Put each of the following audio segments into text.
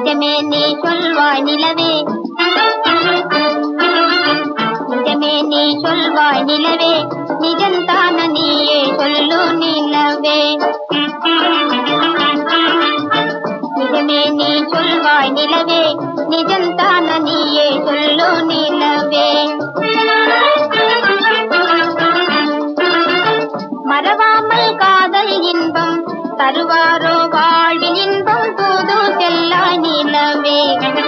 நிஜமே நீ சொல்வாய் நிலவே, நிஜமே நீ சொல்வாய் நிலவே, நிஜந்தான நீயே சொல்லு நிலவே. நிஜமே நீ சொல்வாய் நிலவே, நிஜந்தான நீயே சொல்லு நிலவே. மறவாமல் காதல் இன்பம் தருவாரோ வாழ்வில் இன்பம் தூது செல்லா நிலவே.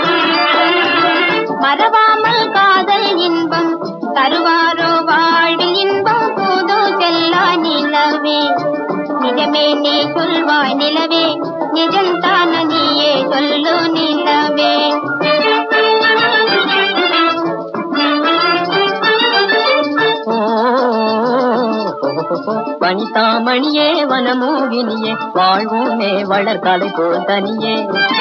மறவாமல் காதல் இன்பம் தருவாரோ வாழ்வில் இன்பம் தூது செல்லா நிலவே. நிஜமே நீ சொல்வாய் நிலவே, நிஜந்தான நீயே சொல்லு நிலவே. வனிதாமணியே வனமோகினியே வாழ்வோமே வளர்கலை போல் தனியே.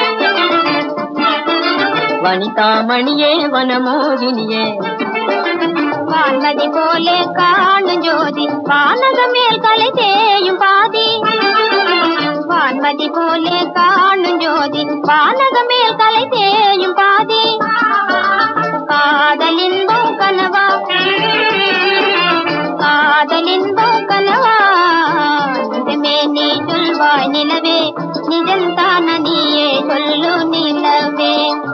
வனிதாமணியே வனமோகினியே வான்மதி போலே காணும் ஜோதி வானக மேல் கலை தேயும் பாதி. வான்மதி போலே காணும் ஜோதி வானக மேல் கலை தேயும் பாதி. காதலின்பம் கனவா, காதலின்பம் கனவா. நிஜமே நீ சொல்வாய் நிலவே, நிஜந்தான நீயே சொல்லு நிலவே.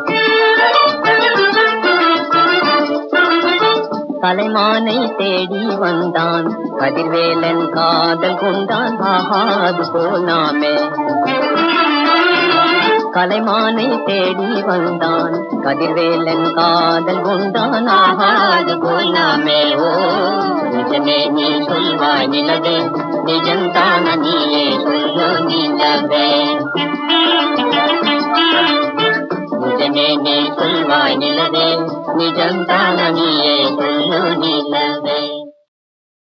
கலைமானை தேடி வந்தான் கதிர்வேலன் காதல் கொண்டான் ஆகாது போனாமே. கலைமானை தேடி வந்தான் கதிர்வேலன் காதல் கொண்டான் ஆகாது போனாமே. ஓ நிஜமே நீ சொல்வாய் நிலவே, நிஜந்தான நீயே சொல்லு நிலவே. நிஜமே நீ சொல்வாய் நிலவே, நிஜந்தான நீயே சொல்லு நிலவே.